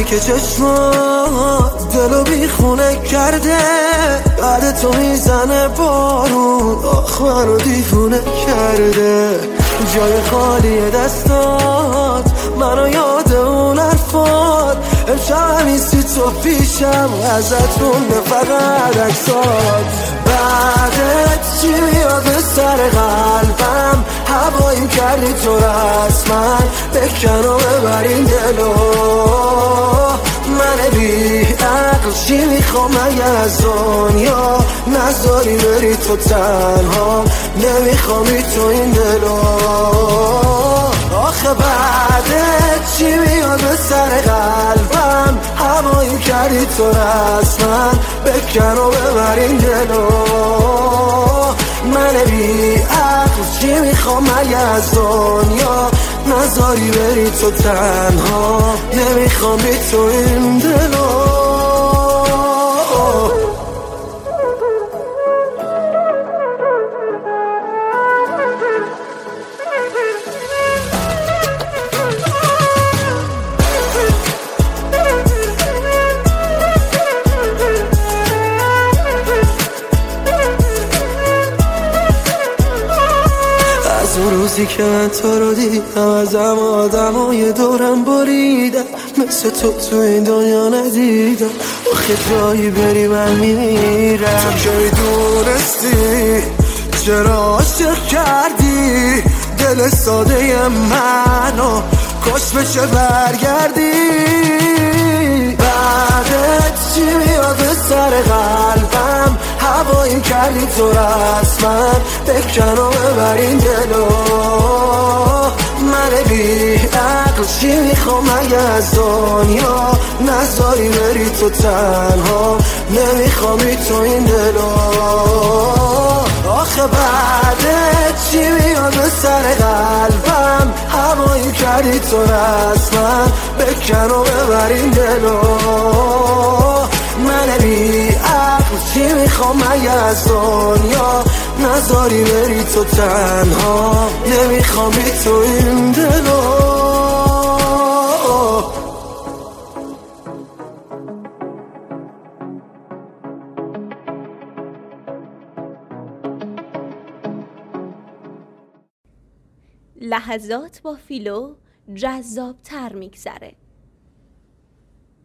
که چشمات دلو بیخونه کرده، بعد تو میزنه بارون، آخ منو دیوونه کرده. جای خالی دستات منو یاد اون حرفات، امشب نیستی تو پیشم، ازت مونده فقط عکسات. بعدت چی میاد به سر قلبم، هوایی کردی تو رسما، بکن و ببر این دلو. من بی عقل چی میخوام مگه از دنیا، نذاری بری تو تنها، نمیخوامی تو این دلو. آخه بعدت چی میاد به سر قلبم، هوایی کردی تو رسما، بکن و ببر این دلو. من بی عقل چی میخوام مگه از دنیا، نذاری بری تو تنها، نمیخوام بی تو این دلو. اون روزی که من تو رو دیدم، ازم آدمای دورم بریدم، مثل تو این دنیا ندیدم. آخه جایی بری من میمیرم. تو که میدونستی چرا عاشق کردی دل ساده منو، کاش بشه برگردی. بعدت چی میاد به سر قلبم، هوایی کردی تو رسما، بکن و ببر این دلو. من بی عقل چی میخوام مگه از دنیا، نذاری بری تو تنها، نمیخوامی تو این دلو. آخه بعدت چی میاد به سر قلبم، هوایی کردی تو رسما، بکن و ببر این دلو. من بی عقل چی میخوام مگه از دنیا، نذاری بری تو تنها، نمیخوام بی تو این دلو. لحظات با فیلو جذاب تر میگذره.